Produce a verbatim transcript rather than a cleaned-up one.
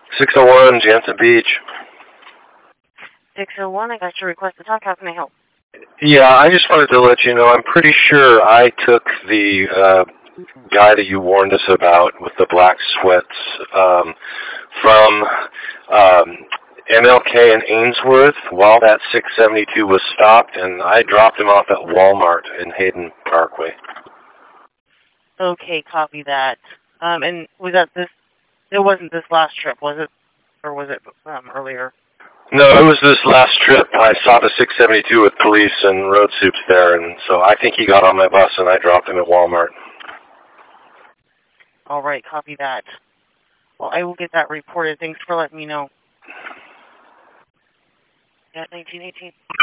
six oh one, Jansen Beach. six oh one, I got your request to talk. How can I help? Yeah, I just wanted to let you know, I'm pretty sure I took the uh, guy that you warned us about with the black sweats um, from um, M L K and Ainsworth while that six seventy-two was stopped, and I dropped him off at Walmart in Hayden Parkway. Okay, copy that. Um, and was that this, it wasn't this last trip, was it? Or was it um, earlier? No, it was this last trip. I saw the six seventy-two with police and road soups there, and so I think he got on my bus and I dropped him at Walmart. All right, copy that. Well, I will get that reported. Thanks for letting me know. At nineteen eighteen.